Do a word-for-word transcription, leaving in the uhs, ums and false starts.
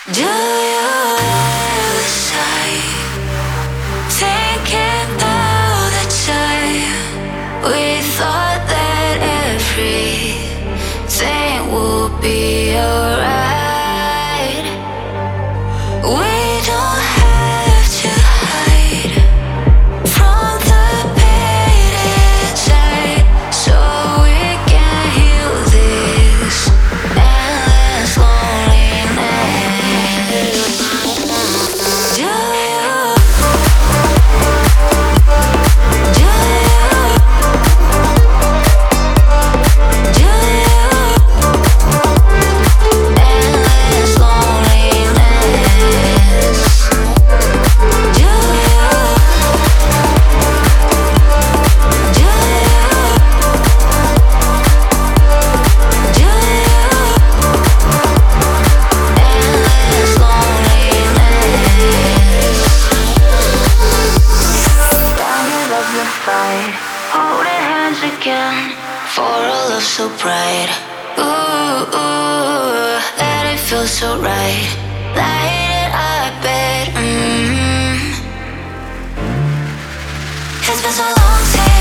Do you ever sigh, thinking about the time we thought that everything would be alright? We don't have to hide from the pain inside, so we can heal this endless loneliness. Do you, do you, do you, endless loneliness. Do you, do you, do you, endless loneliness. Down in love and fight, holding hands again for a love so bright. Ooh, ooh, that it feels so right. Light it up, bed. Mm. It's been so long since